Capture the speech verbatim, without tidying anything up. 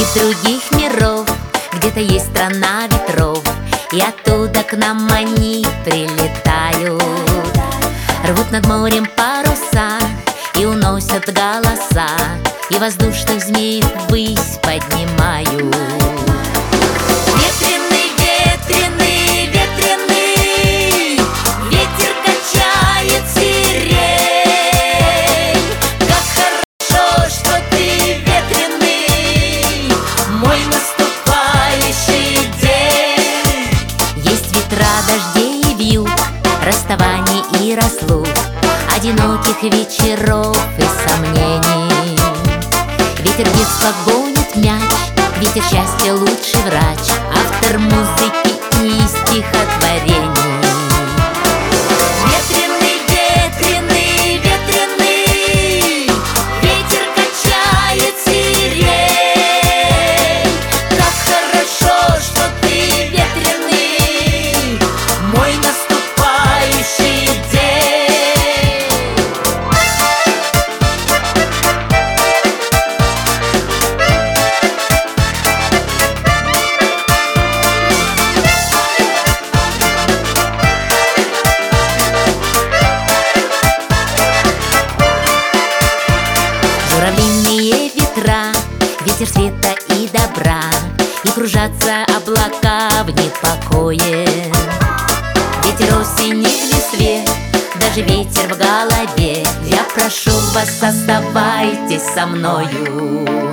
из других миров, где-то есть страна ветров, и оттуда к нам они прилетают. Рвут над морем паруса и уносят голоса, и воздушных змей ввысь поднимают. Ветреный, ветреный, ветреный, ветер качает сирень. Как хорошо, что ты ветреный, мой наступающий день. Есть ветра дождей и вьюг, расставаний и разлук, одиноких вечеров и сомнений. Ветер детства гонит мяч, ветер счастья лучший врач, автор музыки и стихотворений. Ветреный, ветреный, ветреный, ветер качает сирень. Как хорошо, что ты ветреный, мой наступающий день. Журавлиные ветра, ветер света и добра, и кружатся облака в непокое. Ветер осени в листве, даже ветер в голове. Я прошу вас, оставайтесь со мною.